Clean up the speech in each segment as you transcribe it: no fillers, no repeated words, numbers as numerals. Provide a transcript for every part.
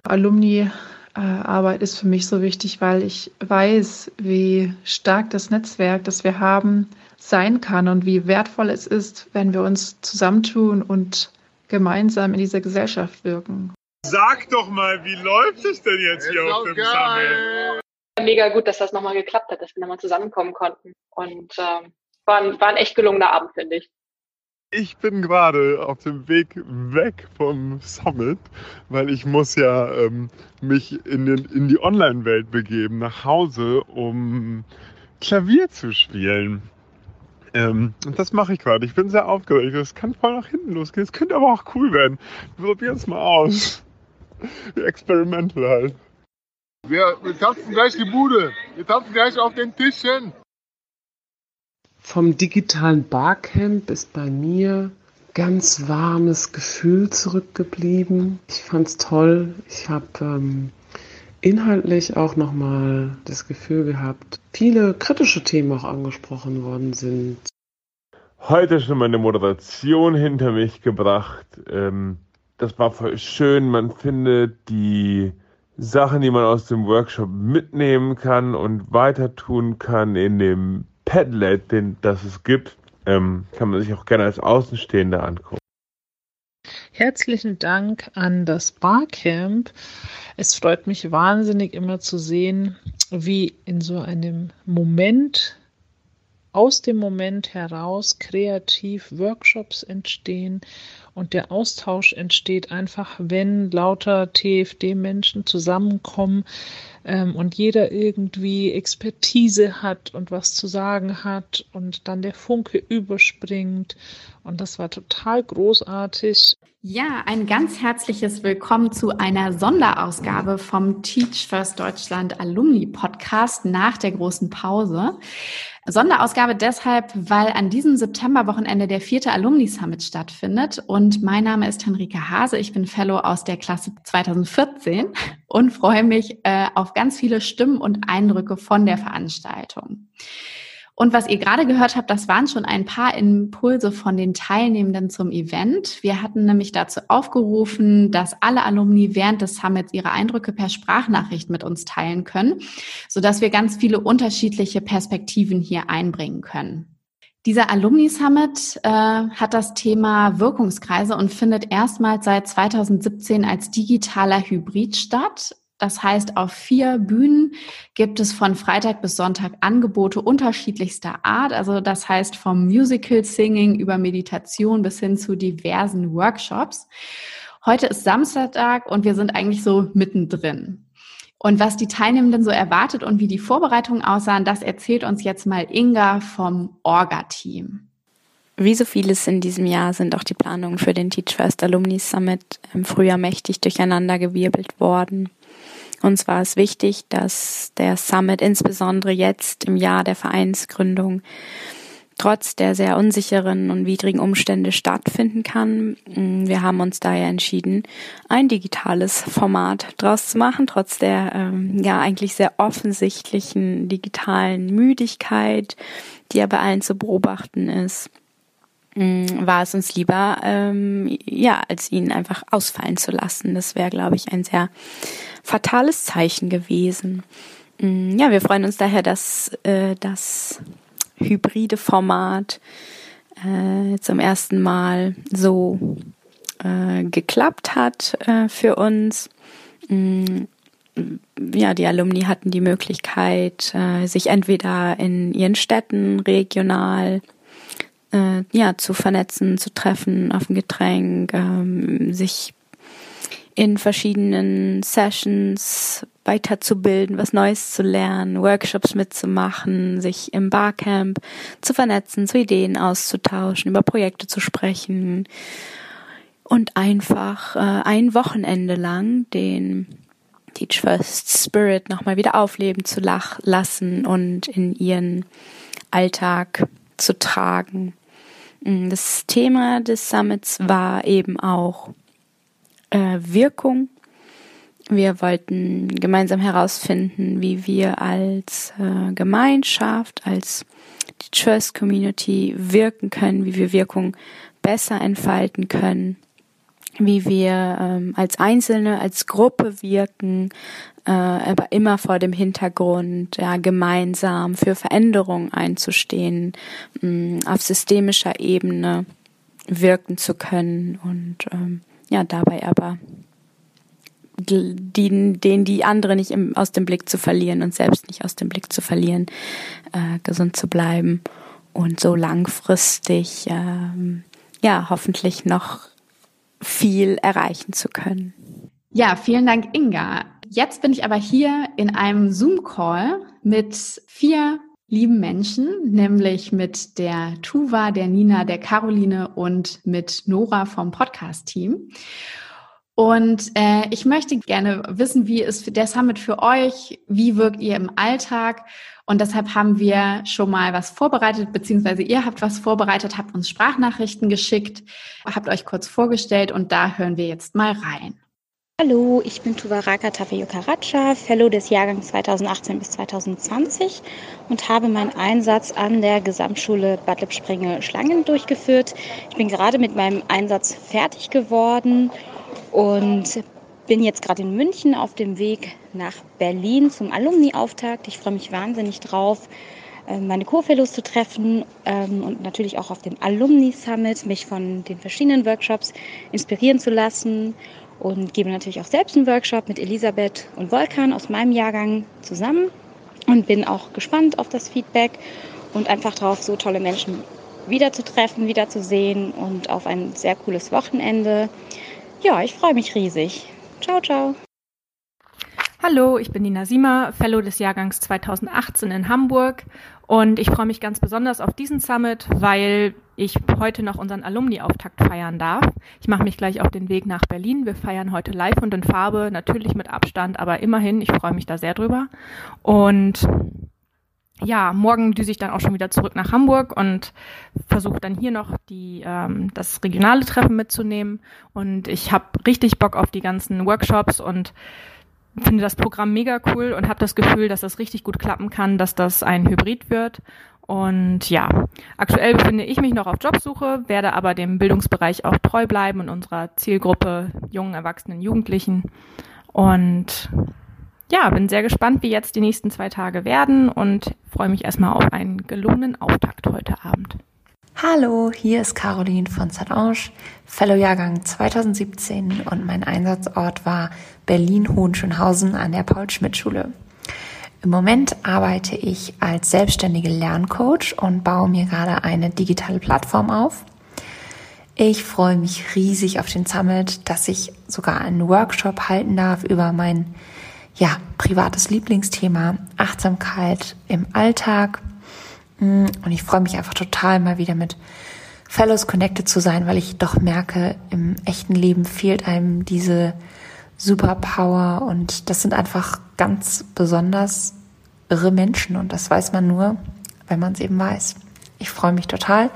Alumni-Arbeit ist für mich so wichtig, weil ich weiß, wie stark das Netzwerk, das wir haben, sein kann und wie wertvoll es ist, wenn wir uns zusammentun und gemeinsam in dieser Gesellschaft wirken. Sag doch mal, wie läuft es denn jetzt hier auf dem Summit? Mega gut, dass das nochmal geklappt hat, dass wir nochmal zusammenkommen konnten. Und war ein echt gelungener Abend, finde ich. Ich bin gerade auf dem Weg weg vom Summit, weil ich muss ja mich in die Online-Welt begeben, nach Hause, um Klavier zu spielen. Und das mache ich gerade. Ich bin sehr aufgeregt. Das kann voll nach hinten losgehen. Es könnte aber auch cool werden. Wir probieren es mal aus. Experimental halt. Wir tanzen gleich die Bude. Wir tanzen gleich auf den Tischen. Vom digitalen Barcamp ist bei mir ganz warmes Gefühl zurückgeblieben. Ich fand's toll. Ich habe inhaltlich auch nochmal das Gefühl gehabt, viele kritische Themen auch angesprochen worden sind. Heute schon meine Moderation hinter mich gebracht. Das war voll schön. Man findet die Sachen, die man aus dem Workshop mitnehmen kann und weiter tun kann in dem Padlet, das es gibt, kann man sich auch gerne als Außenstehender angucken. Herzlichen Dank an das Barcamp. Es freut mich wahnsinnig immer zu sehen, wie in so einem Moment, aus dem Moment heraus kreativ Workshops entstehen und der Austausch entsteht einfach, wenn lauter TFD-Menschen zusammenkommen und jeder irgendwie Expertise hat und was zu sagen hat und dann der Funke überspringt. Und das war total großartig. Ja, ein ganz herzliches Willkommen zu einer Sonderausgabe vom Teach First Deutschland Alumni Podcast nach der großen Pause. Sonderausgabe deshalb, weil an diesem Septemberwochenende der 4. Alumni Summit stattfindet und mein Name ist Henrike Hase, ich bin Fellow aus der Klasse 2014 und freue mich auf ganz viele Stimmen und Eindrücke von der Veranstaltung. Und was ihr gerade gehört habt, das waren schon ein paar Impulse von den Teilnehmenden zum Event. Wir hatten nämlich dazu aufgerufen, dass alle Alumni während des Summits ihre Eindrücke per Sprachnachricht mit uns teilen können, sodass wir ganz viele unterschiedliche Perspektiven hier einbringen können. Dieser Alumni Summit hat das Thema Wirkungskreise und findet erstmals seit 2017 als digitaler Hybrid statt. Das heißt, auf 4 Bühnen gibt es von Freitag bis Sonntag Angebote unterschiedlichster Art. Also das heißt vom Musical Singing über Meditation bis hin zu diversen Workshops. Heute ist Samstag und wir sind eigentlich so mittendrin. Und was die Teilnehmenden so erwartet und wie die Vorbereitungen aussahen, das erzählt uns jetzt mal Inga vom Orga-Team. Wie so vieles in diesem Jahr sind auch die Planungen für den Teach First Alumni Summit im Frühjahr mächtig durcheinandergewirbelt worden. Uns war es wichtig, dass der Summit insbesondere jetzt im Jahr der Vereinsgründung trotz der sehr unsicheren und widrigen Umstände stattfinden kann. Wir haben uns daher entschieden, ein digitales Format draus zu machen, trotz der eigentlich sehr offensichtlichen digitalen Müdigkeit, die ja bei allen zu beobachten ist. War es uns lieber, als ihn einfach ausfallen zu lassen. Das wäre, glaube ich, ein sehr fatales Zeichen gewesen. Wir freuen uns daher, dass das hybride Format zum ersten Mal so geklappt hat für uns. Die Alumni hatten die Möglichkeit, sich entweder in ihren Städten regional zu vernetzen, zu treffen auf ein Getränk, sich in verschiedenen Sessions weiterzubilden, was Neues zu lernen, Workshops mitzumachen, sich im Barcamp zu vernetzen, zu Ideen auszutauschen, über Projekte zu sprechen und einfach ein Wochenende lang den Teach First Spirit nochmal wieder aufleben zu lassen und in ihren Alltag zu tragen. Das Thema des Summits war eben auch Wirkung. Wir wollten gemeinsam herausfinden, wie wir als Gemeinschaft, als Teach First Community wirken können, wie wir Wirkung besser entfalten können, wie wir als Einzelne, als Gruppe wirken, aber immer vor dem Hintergrund, ja, gemeinsam für Veränderungen einzustehen, auf systemischer Ebene wirken zu können und dabei aber die andere nicht aus dem Blick zu verlieren und selbst nicht aus dem Blick zu verlieren, gesund zu bleiben und so langfristig hoffentlich noch viel erreichen zu können. Ja, vielen Dank, Inga. Jetzt bin ich aber hier in einem Zoom-Call mit 4 lieben Menschen, nämlich mit der Tuva, der Nina, der Caroline und mit Nora vom Podcast-Team. Und ich möchte gerne wissen, wie ist der Summit für euch? Wie wirkt ihr im Alltag? Und deshalb haben wir schon mal was vorbereitet, beziehungsweise ihr habt was vorbereitet, habt uns Sprachnachrichten geschickt, habt euch kurz vorgestellt und da hören wir jetzt mal rein. Hallo, ich bin Tuvaraka Tafayukaracha, Fellow des Jahrgangs 2018 bis 2020 und habe meinen Einsatz an der Gesamtschule Bad Lippspringe-Schlangen durchgeführt. Ich bin gerade mit meinem Einsatz fertig geworden und bin jetzt gerade in München auf dem Weg nach Berlin zum Alumni-Auftakt. Ich freue mich wahnsinnig drauf, meine Co-Fellows zu treffen und natürlich auch auf dem Alumni-Summit, mich von den verschiedenen Workshops inspirieren zu lassen und gebe natürlich auch selbst einen Workshop mit Elisabeth und Volkan aus meinem Jahrgang zusammen und bin auch gespannt auf das Feedback und einfach drauf, so tolle Menschen wiederzutreffen, wiederzusehen und auf ein sehr cooles Wochenende. Ja, ich freue mich riesig. Ciao, ciao. Hallo, ich bin Nina Siemer, Fellow des Jahrgangs 2018 in Hamburg und ich freue mich ganz besonders auf diesen Summit, weil ich heute noch unseren Alumni-Auftakt feiern darf. Ich mache mich gleich auf den Weg nach Berlin. Wir feiern heute live und in Farbe, natürlich mit Abstand, aber immerhin, ich freue mich da sehr drüber. Und ja, morgen düse ich dann auch schon wieder zurück nach Hamburg und versuche dann hier noch das regionale Treffen mitzunehmen. Und ich habe richtig Bock auf die ganzen Workshops und finde das Programm mega cool und habe das Gefühl, dass das richtig gut klappen kann, dass das ein Hybrid wird. Und ja, aktuell befinde ich mich noch auf Jobsuche, werde aber dem Bildungsbereich auch treu bleiben und unserer Zielgruppe jungen, erwachsenen, Jugendlichen. Und ja, bin sehr gespannt, wie jetzt die nächsten 2 Tage werden und freue mich erstmal auf einen gelungenen Auftakt heute Abend. Hallo, hier ist Caroline von Saint-Ange, Fellow-Jahrgang 2017 und mein Einsatzort war Berlin-Hohenschönhausen an der Paul-Schmidt-Schule. Im Moment arbeite ich als selbstständige Lerncoach und baue mir gerade eine digitale Plattform auf. Ich freue mich riesig auf den Summit, dass ich sogar einen Workshop halten darf über mein privates Lieblingsthema Achtsamkeit im Alltag. Und ich freue mich einfach total, mal wieder mit Fellows connected zu sein, weil ich doch merke, im echten Leben fehlt einem diese Superpower und das sind einfach ganz besonders irre Menschen und das weiß man nur, wenn man es eben weiß. Ich freue mich total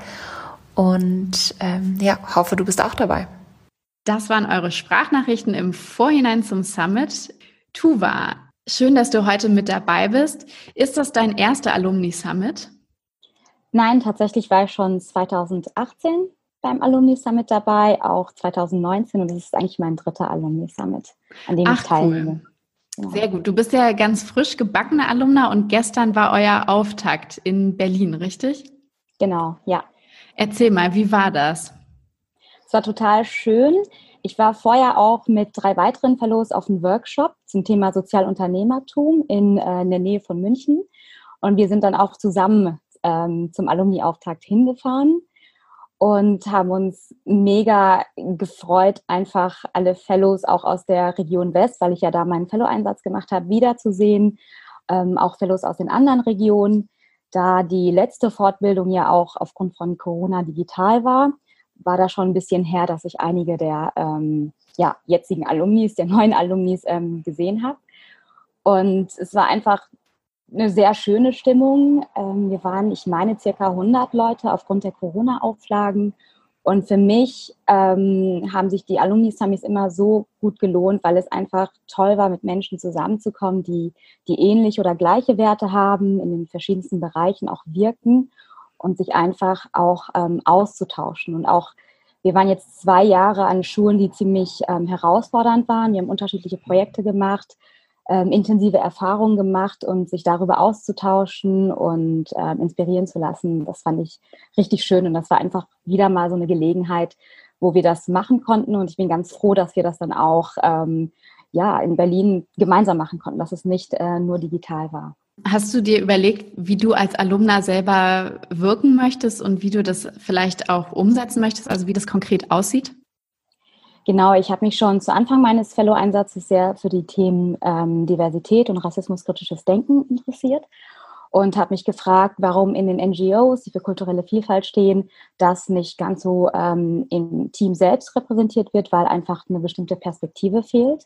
und hoffe, du bist auch dabei. Das waren eure Sprachnachrichten im Vorhinein zum Summit. Tuva, schön, dass du heute mit dabei bist. Ist das dein erster Alumni-Summit? Nein, tatsächlich war ich schon 2018 beim Alumni-Summit dabei, auch 2019 und das ist eigentlich mein 3. Alumni-Summit, an dem ich teilnehme. Cool. Genau. Sehr gut. Du bist ja ganz frisch gebackener Alumna und gestern war euer Auftakt in Berlin, richtig? Genau, ja. Erzähl mal, wie war das? Es war total schön. Ich war vorher auch mit 3 weiteren Fellows auf einem Workshop zum Thema Sozialunternehmertum in der Nähe von München und wir sind dann auch zusammen zum Alumni-Auftakt hingefahren und haben uns mega gefreut, einfach alle Fellows auch aus der Region West, weil ich ja da meinen Fellow-Einsatz gemacht habe, wiederzusehen, auch Fellows aus den anderen Regionen, da die letzte Fortbildung ja auch aufgrund von Corona digital war da schon ein bisschen her, dass ich einige der jetzigen Alumnis, der neuen Alumnis gesehen habe. Und es war einfach eine sehr schöne Stimmung. Wir waren, ich meine, circa 100 Leute aufgrund der Corona-Auflagen. Und für mich haben sich die Alumni-Summits immer so gut gelohnt, weil es einfach toll war, mit Menschen zusammenzukommen, die ähnliche oder gleiche Werte haben, in den verschiedensten Bereichen auch wirken und sich einfach auch auszutauschen und auch Wir waren jetzt 2 Jahre an Schulen, die ziemlich herausfordernd waren. Wir haben unterschiedliche Projekte gemacht, intensive Erfahrungen gemacht und sich darüber auszutauschen und inspirieren zu lassen. Das fand ich richtig schön und das war einfach wieder mal so eine Gelegenheit, wo wir das machen konnten und ich bin ganz froh, dass wir das dann auch in Berlin gemeinsam machen konnten, dass es nicht nur digital war. Hast du dir überlegt, wie du als Alumna selber wirken möchtest und wie du das vielleicht auch umsetzen möchtest, also wie das konkret aussieht? Genau, ich habe mich schon zu Anfang meines Fellow-Einsatzes sehr für die Themen Diversität und rassismuskritisches Denken interessiert und habe mich gefragt, warum in den NGOs, die für kulturelle Vielfalt stehen, das nicht ganz so im Team selbst repräsentiert wird, weil einfach eine bestimmte Perspektive fehlt.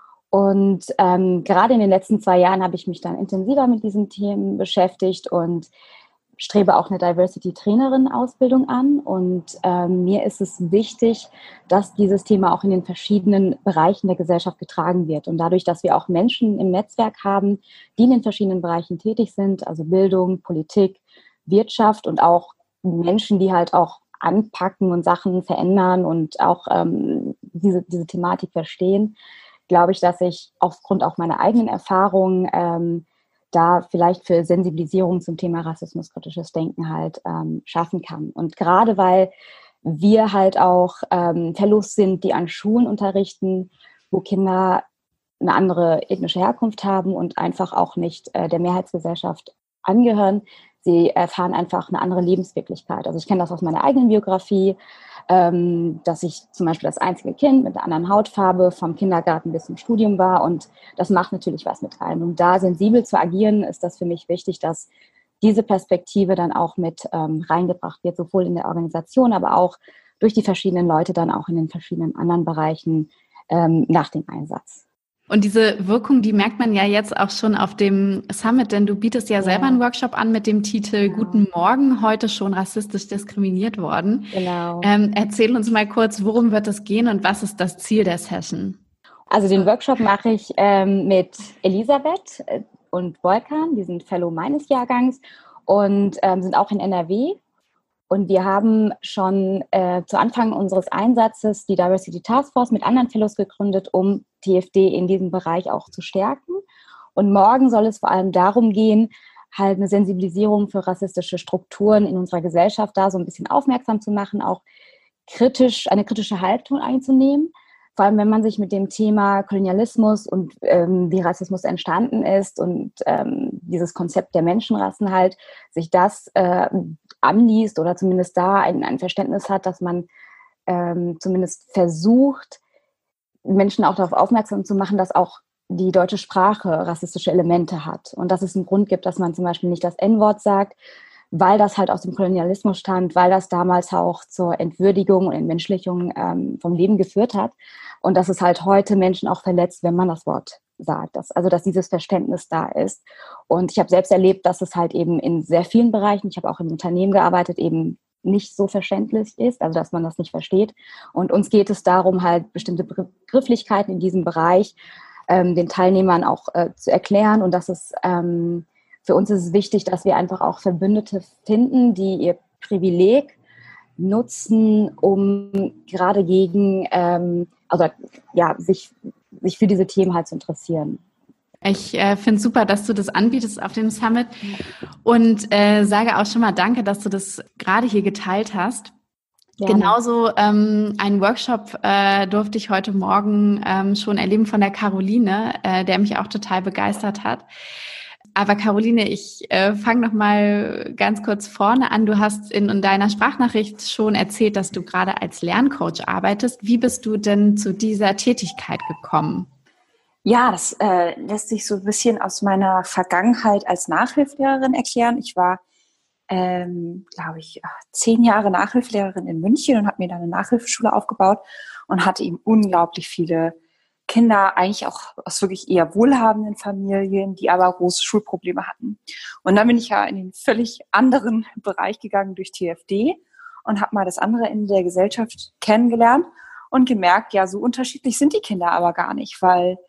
Und gerade in den letzten 2 Jahren habe ich mich dann intensiver mit diesen Themen beschäftigt und strebe auch eine Diversity-Trainerin-Ausbildung an. Und mir ist es wichtig, dass dieses Thema auch in den verschiedenen Bereichen der Gesellschaft getragen wird. Und dadurch, dass wir auch Menschen im Netzwerk haben, die in den verschiedenen Bereichen tätig sind, also Bildung, Politik, Wirtschaft und auch Menschen, die halt auch anpacken und Sachen verändern und auch diese Thematik verstehen, glaube ich, dass ich aufgrund auch meiner eigenen Erfahrungen da vielleicht für Sensibilisierung zum Thema rassismuskritisches Denken halt schaffen kann. Und gerade weil wir halt auch Fellows sind, die an Schulen unterrichten, wo Kinder eine andere ethnische Herkunft haben und einfach auch nicht der Mehrheitsgesellschaft angehören, sie erfahren einfach eine andere Lebenswirklichkeit. Also ich kenne das aus meiner eigenen Biografie, dass ich zum Beispiel das einzige Kind mit einer anderen Hautfarbe vom Kindergarten bis zum Studium war und das macht natürlich was mit einem. Um da sensibel zu agieren, ist das für mich wichtig, dass diese Perspektive dann auch mit reingebracht wird, sowohl in der Organisation, aber auch durch die verschiedenen Leute dann auch in den verschiedenen anderen Bereichen nach dem Einsatz. Und diese Wirkung, die merkt man ja jetzt auch schon auf dem Summit, denn du bietest ja selber einen Workshop an mit dem Titel Guten Morgen, heute schon rassistisch diskriminiert worden. Genau. Erzähl uns mal kurz, worum wird es gehen und was ist das Ziel der Session? Also den Workshop mache ich mit Elisabeth und Volkan, die sind Fellow meines Jahrgangs und sind auch in NRW. Und wir haben schon zu Anfang unseres Einsatzes die Diversity Task Force mit anderen Fellows gegründet, um TFD in diesem Bereich auch zu stärken. Und morgen soll es vor allem darum gehen, halt eine Sensibilisierung für rassistische Strukturen in unserer Gesellschaft da so ein bisschen aufmerksam zu machen, auch eine kritische Haltung einzunehmen. Vor allem, wenn man sich mit dem Thema Kolonialismus und wie Rassismus entstanden ist und dieses Konzept der Menschenrassen halt, sich das anliest oder zumindest da ein Verständnis hat, dass man zumindest versucht, Menschen auch darauf aufmerksam zu machen, dass auch die deutsche Sprache rassistische Elemente hat und dass es einen Grund gibt, dass man zum Beispiel nicht das N-Wort sagt, weil das halt aus dem Kolonialismus stammt, weil das damals auch zur Entwürdigung und Entmenschlichung vom Leben geführt hat und dass es halt heute Menschen auch verletzt, wenn man das Wort sagt. Dass dieses Verständnis da ist. Und ich habe selbst erlebt, dass es halt eben in sehr vielen Bereichen, ich habe auch in Unternehmen gearbeitet, eben nicht so verständlich ist, also dass man das nicht versteht. Und uns geht es darum, halt bestimmte Begrifflichkeiten in diesem Bereich den Teilnehmern auch zu erklären und dass es für uns ist es wichtig, dass wir einfach auch Verbündete finden, die ihr Privileg nutzen, um gerade gegen, sich für diese Themen halt zu interessieren. Ich finde es super, dass du das anbietest auf dem Summit und sage auch schon mal danke, dass du das gerade hier geteilt hast. Gerne. Genauso einen Workshop durfte ich heute Morgen schon erleben von der Caroline, der mich auch total begeistert hat. Aber Caroline, ich fange noch mal ganz kurz vorne an. Du hast in deiner Sprachnachricht schon erzählt, dass du gerade als Lerncoach arbeitest. Wie bist du denn zu dieser Tätigkeit gekommen? Ja, das lässt sich so ein bisschen aus meiner Vergangenheit als Nachhilfelehrerin erklären. Ich war, 10 Jahre Nachhilfelehrerin in München und habe mir da eine Nachhilfeschule aufgebaut und hatte eben unglaublich viele Kinder, eigentlich auch aus wirklich eher wohlhabenden Familien, die aber große Schulprobleme hatten. Und dann bin ich ja in den völlig anderen Bereich gegangen durch TFD und habe mal das andere Ende der Gesellschaft kennengelernt und gemerkt, ja, so unterschiedlich sind die Kinder aber gar nicht, weil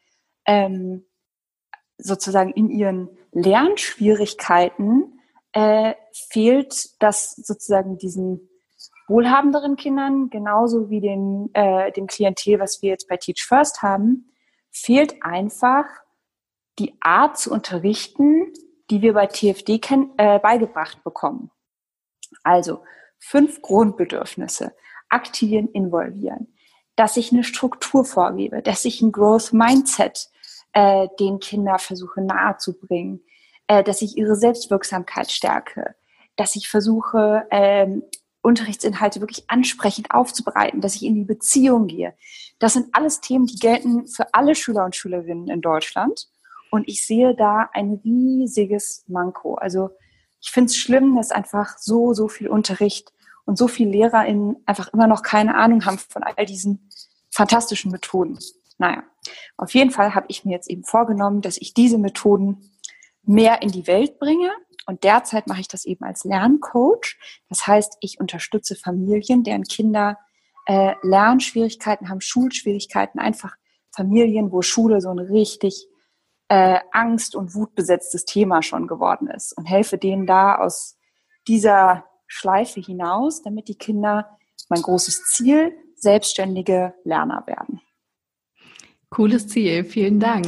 sozusagen in ihren Lernschwierigkeiten fehlt das sozusagen diesen wohlhabenderen Kindern, genauso wie dem Klientel, was wir jetzt bei Teach First haben, fehlt einfach die Art zu unterrichten, die wir bei TFD beigebracht bekommen. Also 5 Grundbedürfnisse. Aktivieren, involvieren. Dass ich eine Struktur vorgebe, dass ich ein Growth Mindset den Kindern versuche nahezubringen, dass ich ihre Selbstwirksamkeit stärke, dass ich versuche, Unterrichtsinhalte wirklich ansprechend aufzubereiten, dass ich in die Beziehung gehe. Das sind alles Themen, die gelten für alle Schüler und Schülerinnen in Deutschland. Und ich sehe da ein riesiges Manko. Also ich finde es schlimm, dass einfach so viel Unterricht und so viele LehrerInnen einfach immer noch keine Ahnung haben von all diesen fantastischen Methoden. Naja, auf jeden Fall habe ich mir jetzt eben vorgenommen, dass ich diese Methoden mehr in die Welt bringe. Und derzeit mache ich das eben als Lerncoach. Das heißt, ich unterstütze Familien, deren Kinder Lernschwierigkeiten haben, Schulschwierigkeiten, einfach Familien, wo Schule so ein richtig Angst- und wutbesetztes Thema schon geworden ist. Und helfe denen da aus dieser Schleife hinaus, damit die Kinder, mein großes Ziel, selbstständige Lerner werden. Cooles Ziel, vielen Dank.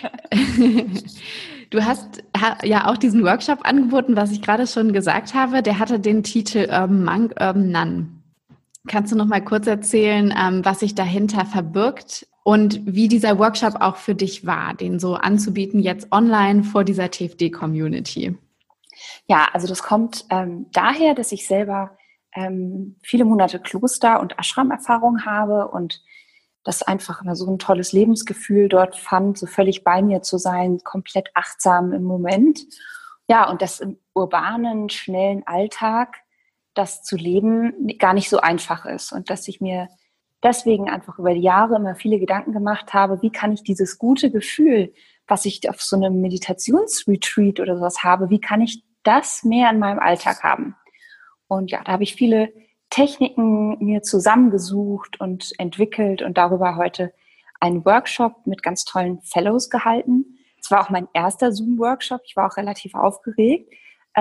Du hast ja auch diesen Workshop angeboten, was ich gerade schon gesagt habe. Der hatte den Titel Urban Monk, Urban Nun. Kannst du noch mal kurz erzählen, was sich dahinter verbirgt und wie dieser Workshop auch für dich war, den so anzubieten jetzt online vor dieser TFD-Community? Ja, also das kommt daher, dass ich selber viele Monate Kloster- und Ashram-Erfahrung habe und das einfach immer so ein tolles Lebensgefühl dort fand, so völlig bei mir zu sein, komplett achtsam im Moment. Ja, und das im urbanen, schnellen Alltag, das zu leben, gar nicht so einfach ist. Und dass ich mir deswegen einfach über die Jahre immer viele Gedanken gemacht habe, wie kann ich dieses gute Gefühl, was ich auf so einem Meditationsretreat oder sowas habe, wie kann ich das mehr in meinem Alltag haben? Und ja, da habe ich viele Techniken mir zusammengesucht und entwickelt und darüber heute einen Workshop mit ganz tollen Fellows gehalten. Es war auch mein erster Zoom-Workshop. Ich war auch relativ aufgeregt,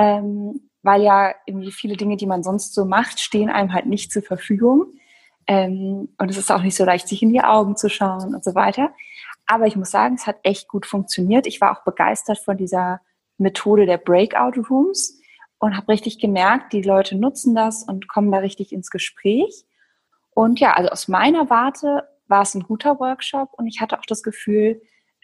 weil ja irgendwie viele Dinge, die man sonst so macht, stehen einem halt nicht zur Verfügung. Und es ist auch nicht so leicht, sich in die Augen zu schauen und so weiter. Aber ich muss sagen, es hat echt gut funktioniert. Ich war auch begeistert von dieser Methode der Breakout Rooms und habe richtig gemerkt, die Leute nutzen das und kommen da richtig ins Gespräch. Und ja, also aus meiner Warte war es ein guter Workshop und ich hatte auch das Gefühl,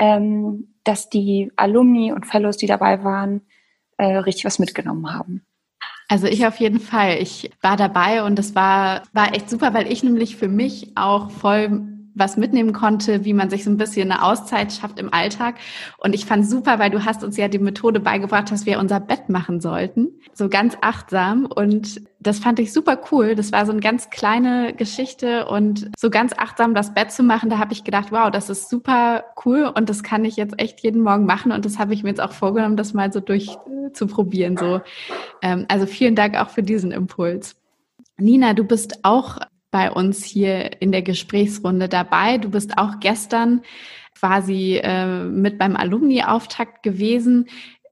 dass die Alumni und Fellows, die dabei waren, richtig was mitgenommen haben. Also ich auf jeden Fall. Ich war dabei und das war echt super, weil ich nämlich für mich auch voll was mitnehmen konnte, wie man sich so ein bisschen eine Auszeit schafft im Alltag. Und ich fand super, weil du hast uns ja die Methode beigebracht, dass wir unser Bett machen sollten. So ganz achtsam. Und das fand ich super cool. Das war so eine ganz kleine Geschichte und so ganz achtsam das Bett zu machen, da habe ich gedacht, wow, das ist super cool und das kann ich jetzt echt jeden Morgen machen. Und das habe ich mir jetzt auch vorgenommen, das mal so durchzuprobieren. So. Also vielen Dank auch für diesen Impuls. Nina, du bist auch bei uns hier in der Gesprächsrunde dabei. Du bist auch gestern quasi mit beim Alumni-Auftakt gewesen.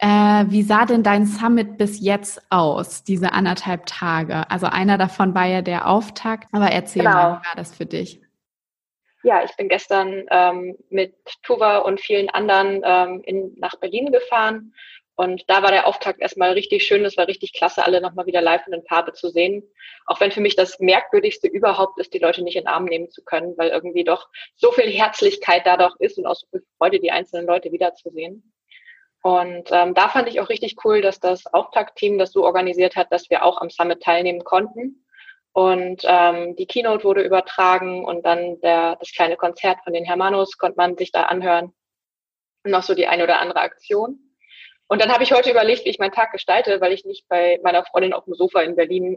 Wie sah denn dein Summit bis jetzt aus, diese 1,5 Tage? Also einer davon war ja der Auftakt, aber erzähl mal, wie war das für dich? Ja, ich bin gestern mit Tuva und vielen anderen nach Berlin gefahren. Und da war der Auftakt erstmal richtig schön. Es war richtig klasse, alle nochmal wieder live in Farbe zu sehen. Auch wenn für mich das Merkwürdigste überhaupt ist, die Leute nicht in den Arm nehmen zu können, weil irgendwie doch so viel Herzlichkeit da doch ist und auch so viel Freude, die einzelnen Leute wiederzusehen. Und da fand ich auch richtig cool, dass das Auftaktteam das so organisiert hat, dass wir auch am Summit teilnehmen konnten. Und die Keynote wurde übertragen und dann das kleine Konzert von den Hermanos konnte man sich da anhören. Und noch so die eine oder andere Aktion. Und dann habe ich heute überlegt, wie ich meinen Tag gestalte, weil ich nicht bei meiner Freundin auf dem Sofa in Berlin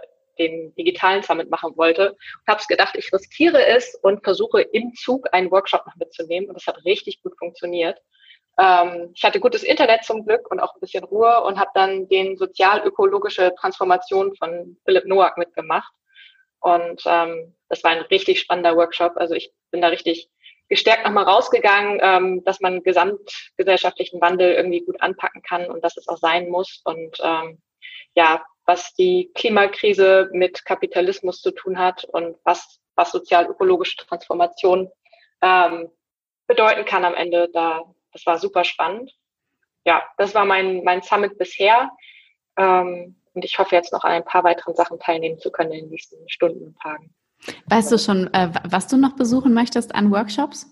den digitalen Summit machen wollte. Und habe gedacht, ich riskiere es und versuche im Zug einen Workshop noch mitzunehmen. Und das hat richtig gut funktioniert. Ich hatte gutes Internet zum Glück und auch ein bisschen Ruhe und habe dann den sozial-ökologische Transformation von Philipp Nowak mitgemacht. Und das war ein richtig spannender Workshop. Also ich bin da richtig gestärkt nochmal rausgegangen, dass man gesamtgesellschaftlichen Wandel irgendwie gut anpacken kann und dass es auch sein muss. Und war was die Klimakrise mit Kapitalismus zu tun hat und was sozial-ökologische Transformation bedeuten kann am Ende. Das war super spannend. Ja, das war mein Summit bisher. Und ich hoffe jetzt noch an ein paar weiteren Sachen teilnehmen zu können in den nächsten Stunden und Tagen. Weißt du schon, was du noch besuchen möchtest an Workshops?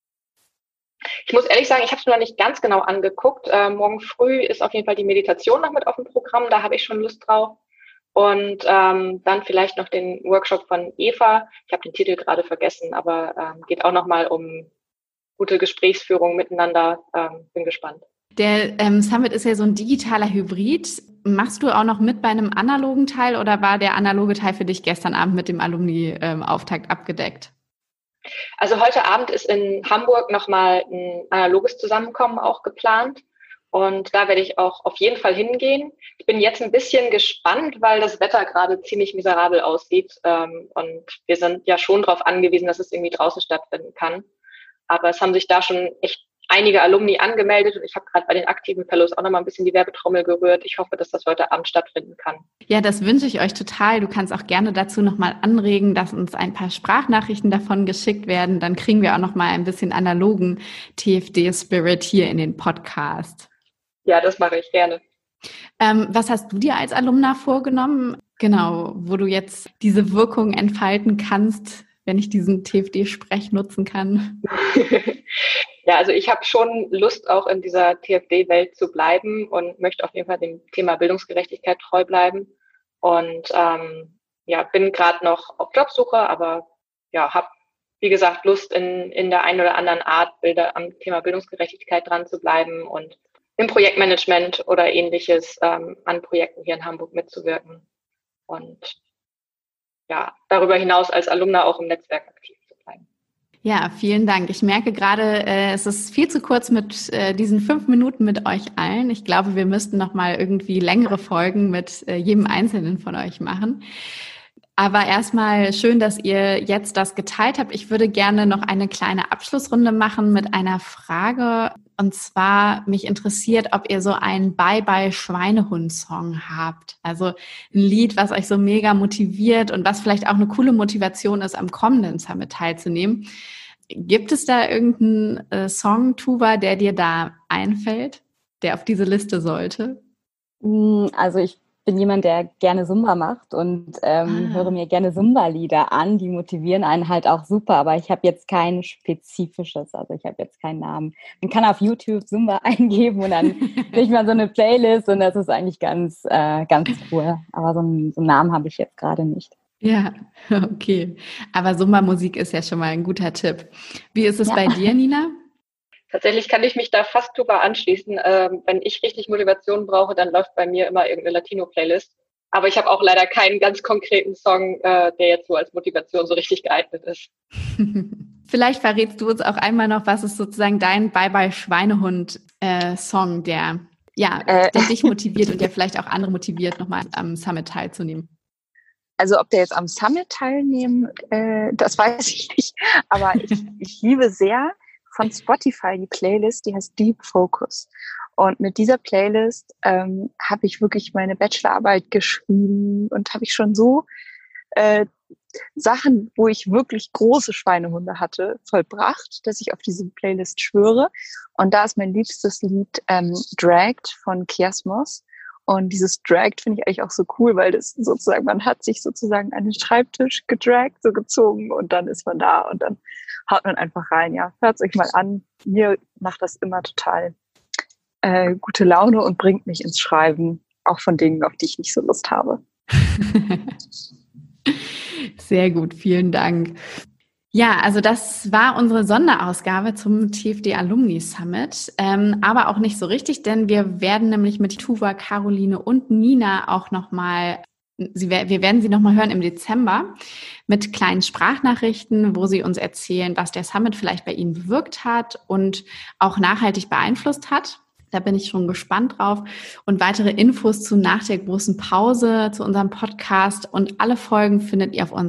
Ich muss ehrlich sagen, ich habe es mir noch nicht ganz genau angeguckt. Morgen früh ist auf jeden Fall die Meditation noch mit auf dem Programm. Da habe ich schon Lust drauf. Und dann vielleicht noch den Workshop von Eva. Ich habe den Titel gerade vergessen, aber geht auch nochmal um gute Gesprächsführung miteinander. Bin gespannt. Der Summit ist ja so ein digitaler Hybrid. Machst du auch noch mit bei einem analogen Teil oder war der analoge Teil für dich gestern Abend mit dem Alumni-Auftakt abgedeckt? Also heute Abend ist in Hamburg nochmal ein analoges Zusammenkommen auch geplant. Und da werde ich auch auf jeden Fall hingehen. Ich bin jetzt ein bisschen gespannt, weil das Wetter gerade ziemlich miserabel aussieht. Und wir sind ja schon darauf angewiesen, dass es irgendwie draußen stattfinden kann. Aber es haben sich da schon echt einige Alumni angemeldet und ich habe gerade bei den aktiven Fellows auch nochmal ein bisschen die Werbetrommel gerührt. Ich hoffe, dass das heute Abend stattfinden kann. Ja, das wünsche ich euch total. Du kannst auch gerne dazu nochmal anregen, dass uns ein paar Sprachnachrichten davon geschickt werden. Dann kriegen wir auch nochmal ein bisschen analogen TFD-Spirit hier in den Podcast. Ja, das mache ich gerne. Was hast du dir als Alumna vorgenommen? Genau, wo du jetzt diese Wirkung entfalten kannst, wenn ich diesen TFD-Sprech nutzen kann? Ja, also ich habe schon Lust, auch in dieser TFD-Welt zu bleiben und möchte auf jeden Fall dem Thema Bildungsgerechtigkeit treu bleiben. Und bin gerade noch auf Jobsuche, aber ja, habe, wie gesagt, Lust, in der einen oder anderen Art am Thema Bildungsgerechtigkeit dran zu bleiben und im Projektmanagement oder Ähnliches an Projekten hier in Hamburg mitzuwirken. Und ja, darüber hinaus als Alumna auch im Netzwerk aktiv zu bleiben. Ja, vielen Dank. Ich merke gerade, es ist viel zu kurz mit diesen 5 Minuten mit euch allen. Ich glaube, wir müssten noch mal irgendwie längere Folgen mit jedem Einzelnen von euch machen. Aber erstmal schön, dass ihr jetzt das geteilt habt. Ich würde gerne noch eine kleine Abschlussrunde machen mit einer Frage. Und zwar, mich interessiert, ob ihr so einen Bye-Bye-Schweinehund-Song habt. Also ein Lied, was euch so mega motiviert und was vielleicht auch eine coole Motivation ist, am kommenden Summit teilzunehmen. Gibt es da irgendeinen Song, Tuva, der dir da einfällt, der auf diese Liste sollte? Also ich bin jemand, der gerne Zumba macht und höre mir gerne Zumba-Lieder an, die motivieren einen halt auch super, aber ich habe jetzt kein spezifisches, also ich habe jetzt keinen Namen. Man kann auf YouTube Zumba eingeben und dann kriegt man so eine Playlist und das ist eigentlich ganz cool, aber so einen Namen habe ich jetzt gerade nicht. Ja, okay. Aber Zumba-Musik ist ja schon mal ein guter Tipp. Wie ist es bei dir, Nina? Tatsächlich kann ich mich da fast super anschließen. Wenn ich richtig Motivation brauche, dann läuft bei mir immer irgendeine Latino-Playlist. Aber ich habe auch leider keinen ganz konkreten Song, der jetzt so als Motivation so richtig geeignet ist. Vielleicht verrätst du uns auch einmal noch, was ist sozusagen dein Bye-Bye-Schweinehund-Song, der dich motiviert und der vielleicht auch andere motiviert, nochmal am Summit teilzunehmen. Also ob der jetzt am Summit teilnehmen, das weiß ich nicht. Aber ich liebe sehr von Spotify die Playlist, die heißt Deep Focus. Und mit dieser Playlist habe ich wirklich meine Bachelorarbeit geschrieben und habe ich schon so Sachen, wo ich wirklich große Schweinehunde hatte, vollbracht, dass ich auf diese Playlist schwöre. Und da ist mein liebstes Lied Dragged von Kiasmos. Und dieses Dragged finde ich eigentlich auch so cool, weil das sozusagen, man hat sich sozusagen an den Schreibtisch gedragt, so gezogen und dann ist man da und dann haut man einfach rein. Ja, hört's euch mal an. Mir macht das immer total gute Laune und bringt mich ins Schreiben, auch von Dingen, auf die ich nicht so Lust habe. Sehr gut, vielen Dank. Ja, also das war unsere Sonderausgabe zum TFD Alumni Summit, aber auch nicht so richtig, denn wir werden nämlich mit Tuva, Caroline und Nina auch nochmal, wir werden sie nochmal hören im Dezember mit kleinen Sprachnachrichten, wo sie uns erzählen, was der Summit vielleicht bei ihnen bewirkt hat und auch nachhaltig beeinflusst hat. Da bin ich schon gespannt drauf. Und weitere Infos zu nach der großen Pause, zu unserem Podcast und alle Folgen findet ihr auf unserer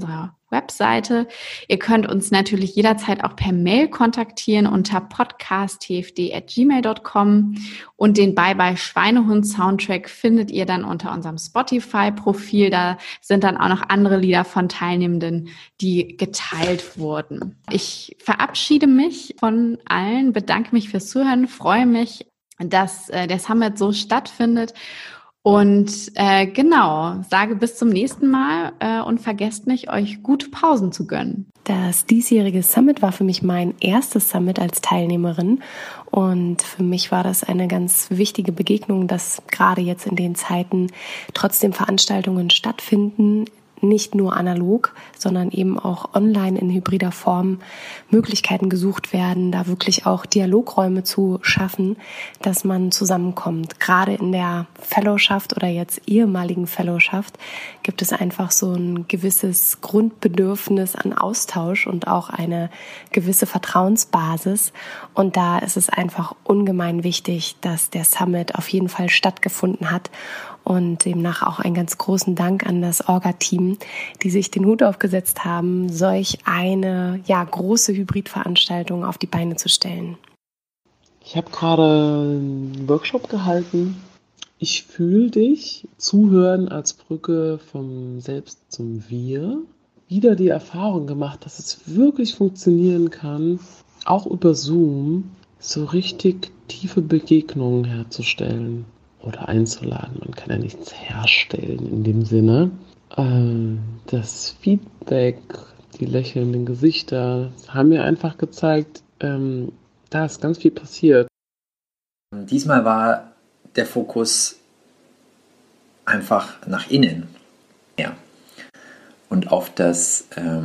Webseite. Ihr könnt uns natürlich jederzeit auch per Mail kontaktieren unter podcast.tfd@gmail.com und den Bye-Bye Schweinehund Soundtrack findet ihr dann unter unserem Spotify-Profil. Da sind dann auch noch andere Lieder von Teilnehmenden, die geteilt wurden. Ich verabschiede mich von allen, bedanke mich fürs Zuhören, freue mich, dass der Summit so stattfindet. Und sage bis zum nächsten Mal und vergesst nicht, euch gute Pausen zu gönnen. Das diesjährige Summit war für mich mein erstes Summit als Teilnehmerin und für mich war das eine ganz wichtige Begegnung, dass gerade jetzt in den Zeiten trotzdem Veranstaltungen stattfinden, nicht nur analog, sondern eben auch online in hybrider Form Möglichkeiten gesucht werden, da wirklich auch Dialogräume zu schaffen, dass man zusammenkommt. Gerade in der Fellowschaft oder jetzt ehemaligen Fellowschaft gibt es einfach so ein gewisses Grundbedürfnis an Austausch und auch eine gewisse Vertrauensbasis. Und da ist es einfach ungemein wichtig, dass der Summit auf jeden Fall stattgefunden hat. Und demnach auch einen ganz großen Dank an das Orga-Team, die sich den Hut aufgesetzt haben, solch eine große Hybridveranstaltung auf die Beine zu stellen. Ich habe gerade einen Workshop gehalten. Ich fühle dich, zuhören als Brücke vom Selbst zum Wir. Wieder die Erfahrung gemacht, dass es wirklich funktionieren kann, auch über Zoom so richtig tiefe Begegnungen herzustellen. Oder einzuladen. Man kann ja nichts herstellen in dem Sinne. Das Feedback, die lächelnden Gesichter haben mir einfach gezeigt, da ist ganz viel passiert. Diesmal war der Fokus einfach nach innen. Ja. Und auf das,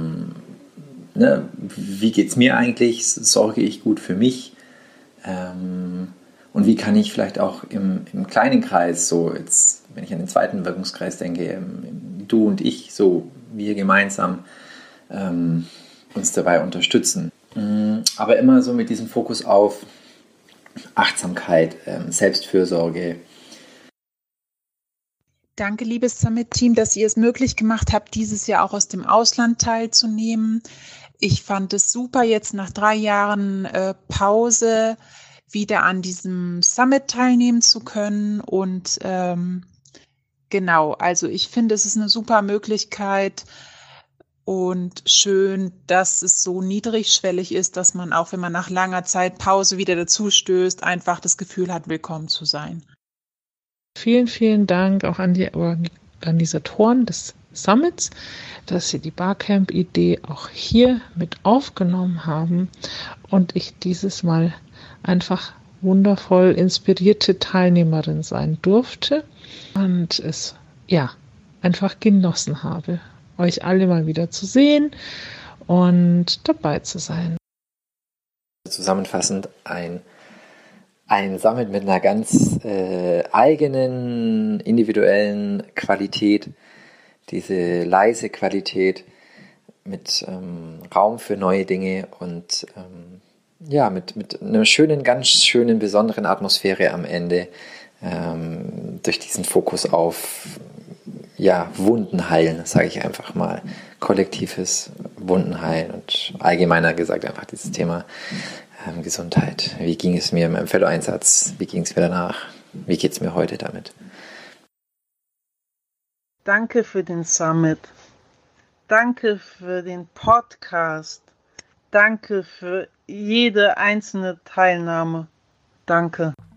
wie geht's mir eigentlich? Sorge ich gut für mich? Und wie kann ich vielleicht auch im kleinen Kreis, so jetzt, wenn ich an den zweiten Wirkungskreis denke, du und ich, so wir gemeinsam uns dabei unterstützen. Aber immer so mit diesem Fokus auf Achtsamkeit, Selbstfürsorge. Danke, liebes Summit-Team, dass ihr es möglich gemacht habt, dieses Jahr auch aus dem Ausland teilzunehmen. Ich fand es super, jetzt nach 3 Jahren Pause wieder an diesem Summit teilnehmen zu können. Und also ich finde, es ist eine super Möglichkeit und schön, dass es so niedrigschwellig ist, dass man auch, wenn man nach langer Zeit Pause wieder dazu stößt, einfach das Gefühl hat, willkommen zu sein. Vielen, vielen Dank auch an die Organisatoren des Summits, dass sie die Barcamp-Idee auch hier mit aufgenommen haben und ich dieses Mal einfach wundervoll inspirierte Teilnehmerin sein durfte und es einfach genossen habe, euch alle mal wieder zu sehen und dabei zu sein. Zusammenfassend ein Summit mit einer ganz eigenen, individuellen Qualität, diese leise Qualität mit Raum für neue Dinge und mit einer ganz schönen, besonderen Atmosphäre am Ende, durch diesen Fokus auf Wunden heilen, sage ich einfach mal, kollektives Wunden heilen und allgemeiner gesagt einfach dieses Thema Gesundheit. Wie ging es mir in meinem Fellow-Einsatz? Wie ging es mir danach? Wie geht es mir heute damit? Danke für den Summit. Danke für den Podcast. Danke für jede einzelne Teilnahme. Danke.